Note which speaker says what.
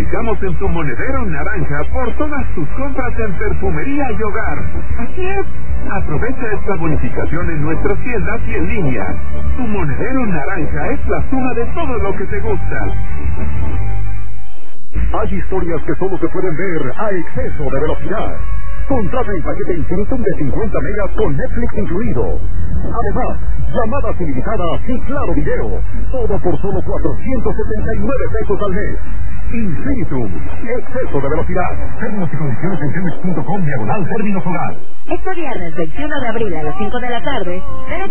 Speaker 1: multiplicamos en tu monedero naranja por todas tus compras en perfumería y hogar. Así es. Aprovecha esta bonificación en nuestras tiendas y en línea. Tu monedero naranja es la suma de todo lo que te gusta.
Speaker 2: Hay historias que solo se pueden ver a exceso de velocidad. Contrata el paquete Infinitum de 50 megas con Netflix incluido. Además, llamadas ilimitadas y claro video. Todo por solo 479 pesos al mes. Infinitum, exceso de velocidad. Términos y condiciones en Telmex.com/términos hogar.
Speaker 3: Este viernes 21 de abril a las 5 de la tarde,